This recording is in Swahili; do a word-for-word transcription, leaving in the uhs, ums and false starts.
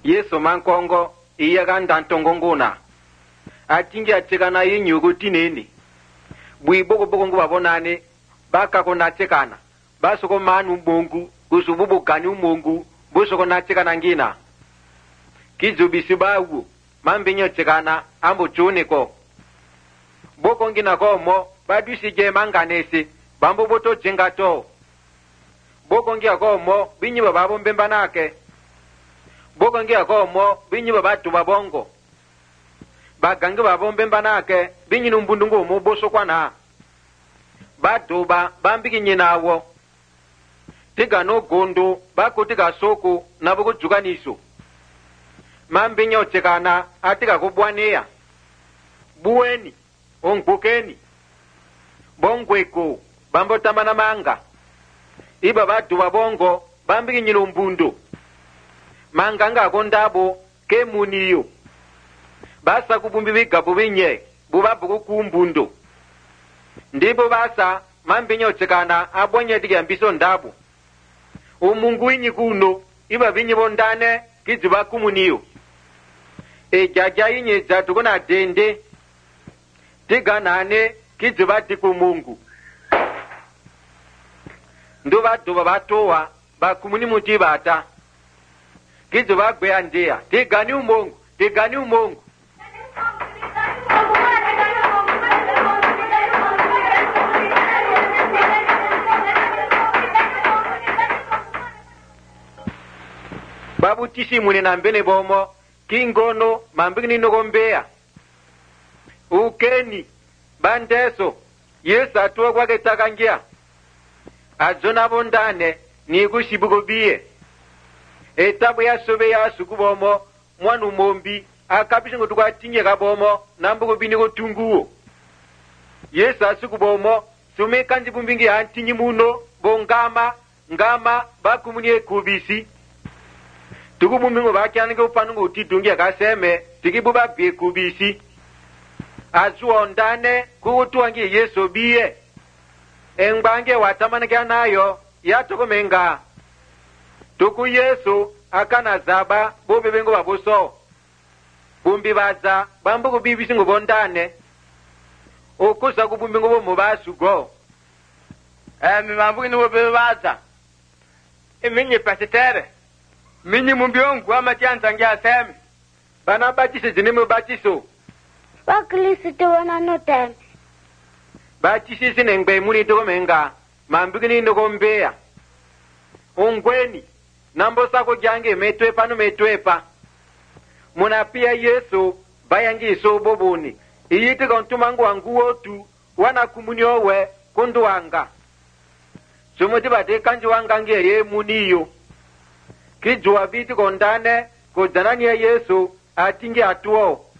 Yesu mankongo iya gandantongongona atingi atekana yinyugu tineni bui boko boko ngu babonane baka ko natekana basoko manu mbongu kusububu kanyu mungu busoko natekana ngina kizubisi bawu mambinyo tekana ambo chuniko boko ngina komo badusi je manganesi bambo boto jengato boko ngia komo binyi bababo mbembanake boko ngia komo binyi babatu babongo bagange babombe mbanake binyi numbundungu mu boso kwana baduba bambiki nyinawo tiga no gondo bako tiga soko nabugo juganiso mambinyo tekana atiga kubwania bueni ongukeni bongweko bambo tamana manga iba baduba bongo bambiki nyinumbundu manga nga kondabo kemuniyo basa kubumbi bigabu binye bubabu kumbundo ndipo basa mambinyo tekana abonye diga mbiso ndabu umungu inyi kuno iba binyi bondane kiziba kumuniyo e jaja inye zatukona dende diga nane kiziba diku mungu ndo baduba batowa bakumuni mutibata kiziba gbe andia diga ni umongu diga ni umongu babu tisi mune na mbene bomo kingono mambini nogombea ukeni bandeso Yesu atuwa kwa ketakangia azona bondane ni kushibugobiye etabu ya sobe ya sukubomo mwanu mombi akapisha ngotukwa tinye kabomo nambugo bini kutunguo Yesu asukubomo sume kanji bumbingi antinyi muno bongama ngama bakumunye kubisi tukubumbingo bakyanike upanungo utidungi akaseme tikibuba bie kubisi azuondane kukutuwangi Yesu biye engbange watamanike nayo yatokomenga tuku Yesu akana zaba bobebengo babuso bumbi baza bambugo bibisi ngo bondane okusa kubumbingo bo mubasugo eh mimambugo ni bobe baza eminye patetere minyi mumbiongu ama tianza ngia semi bana batise zinemu batiso Wakristo wana no time batise sinengbe muni tokomenga mambigini ndogombea ongweni nambo sako jange metwepa no metwepa muna pia Yesu bayangi so bobuni iyite kontumangu wangu wotu wana kumunyowe kundu wanga sumoti bate kanji wanga ngeye muniyo kijua biti kondane kudanani ya Yesu atingi atuo